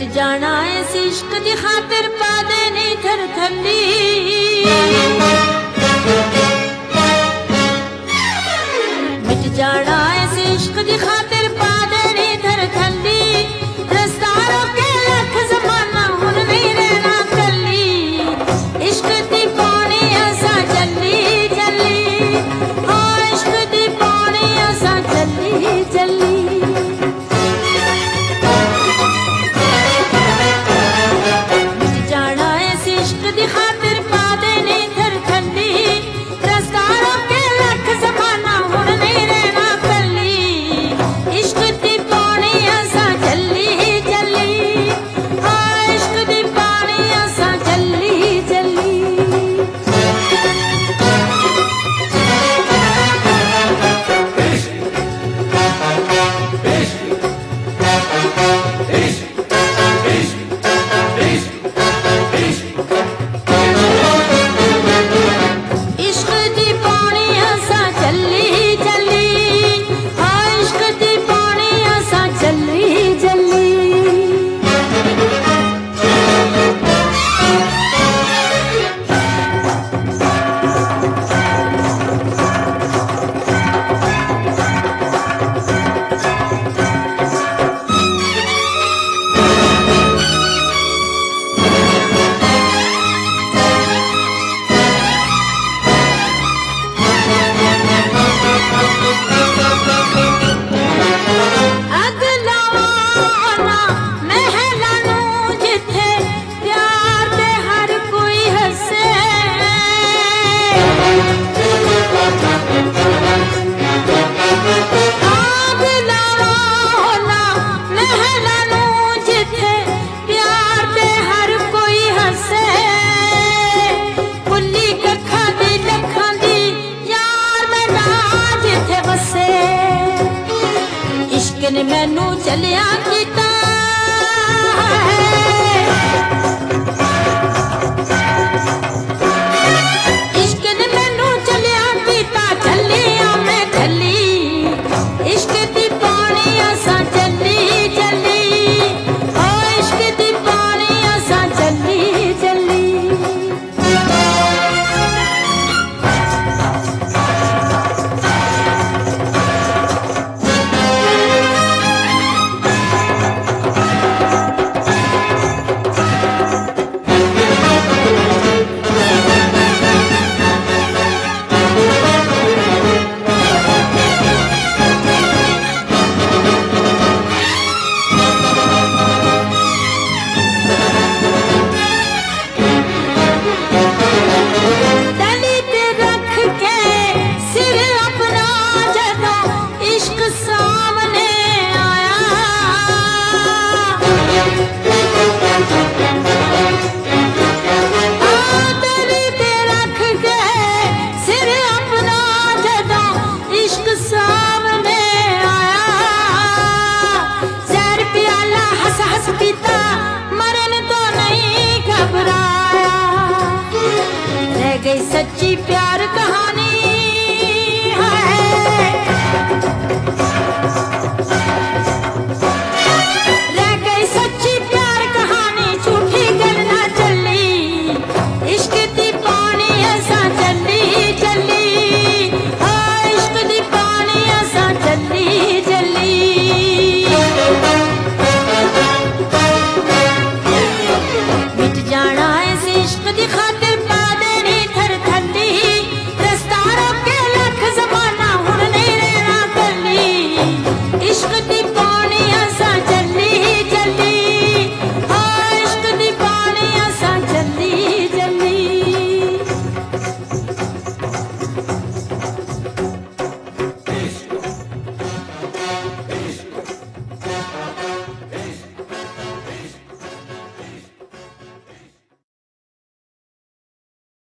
जाना इस इश्क दी खातिर पा देनी थर थल्ली। मिट जाना इस इश्क दी खातिर पा देनी थर थल्ली। रस्ता रोके लख ज़माना हुन नहीं रहना कल्ली। इश्क दी पौनी असा चली चली, हाँ इश्क दी पौनी असा चली चली। मैनू चलिया कीता इश्क ने मैनू चलिया कीता। चली मैं चली इश्क दी पानी असा चली चली, ओ इश्क दी पानी असा चली चली। गई सच्ची प्यार कहानी है, रह गई सच्ची प्यार कहानी। झूठी गल ना चली इश्क दी पानी असा चली चली, हाँ इश्क दी पानी असा चली चली। मिट जाना इस इश्क